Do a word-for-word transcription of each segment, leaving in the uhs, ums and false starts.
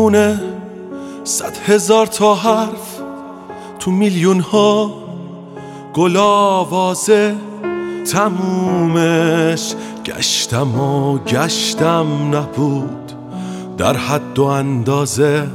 میمونه صد هزار تا حرف تو میلیون ها گل آوازه، تمومش گشتم و گشتم نبود، در حد و اندازه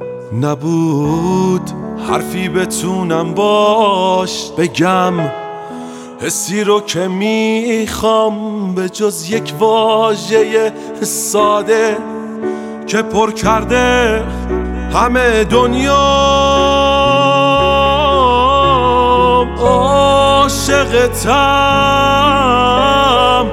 نبود. حرفی بتونم باش بگم، حسی رو که میخوام، به جز یک واژه ساده که پر کرده همه دنیا. عاشقتم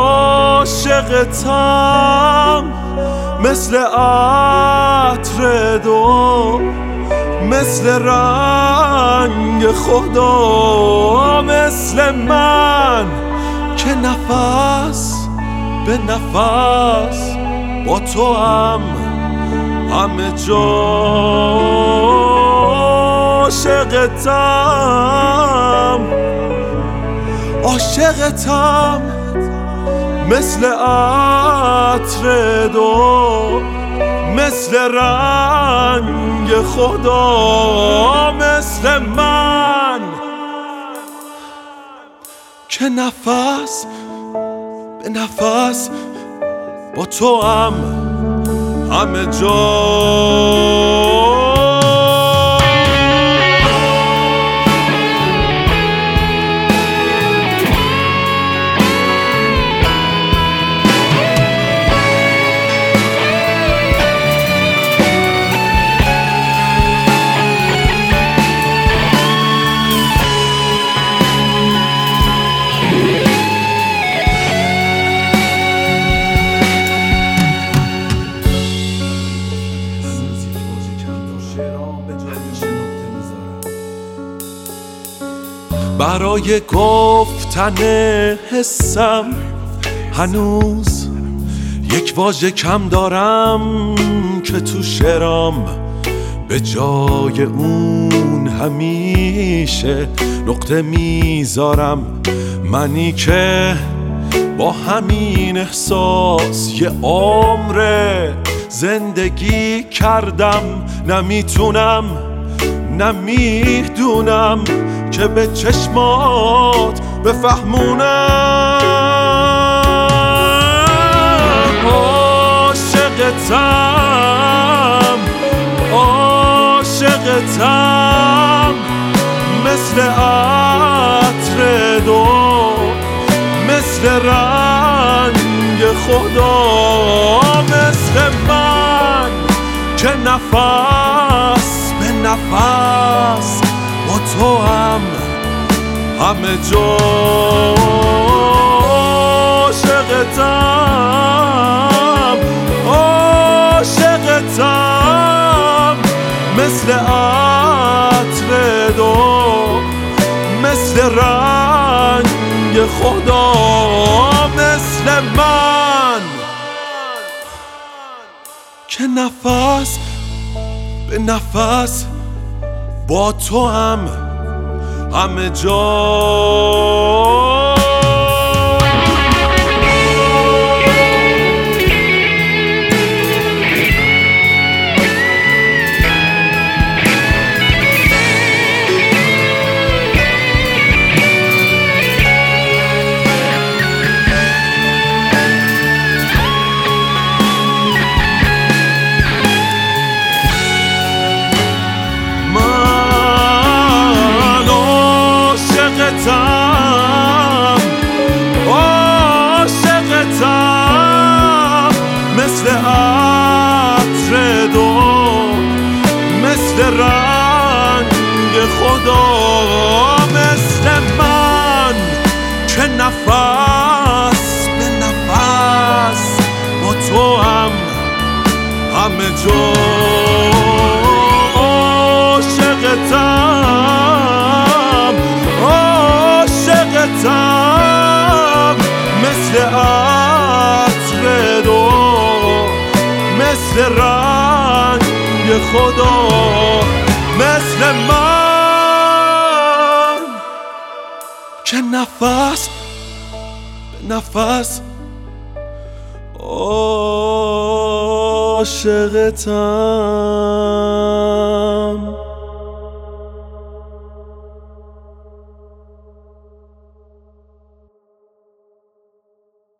عاشقتم مثل عطر دو، مثل رنگ خدا، مثل من که نفس به نفس با تو هم همه جا. عاشقتم عاشقتم مثل عطر دو، مثل رنگ خدا، مثل من که نفس به نفس با تو هم همه جا. برای گفتن حسم هنوز یک واژه کم دارم که تو شعرام به جای اون همیشه نقطه میذارم. منی که با همین احساس یه عمر زندگی کردم، نمیتونم نمیدونم که به چشمات بفهمونم. عاشقتم عاشقتم مثل عطر دو، مثل رنگ خدا، مثل من که نفس به نفس با تو هم همه جا. عاشقتم عاشقتم مثل عطر دو، مثل رنگ خدا، مثل من که نفس به نفس با تو هم همه جا. عاشقتم عاشقتم مثل عطر دو، مثل رنگ خدا، مثل من که نفس به نفس با تو هم همه جا. عاشقتم عاشقتم مثل عطر دو، مثل رنگ خدا، مثل من که نفس به نفس. آه عاشقتم.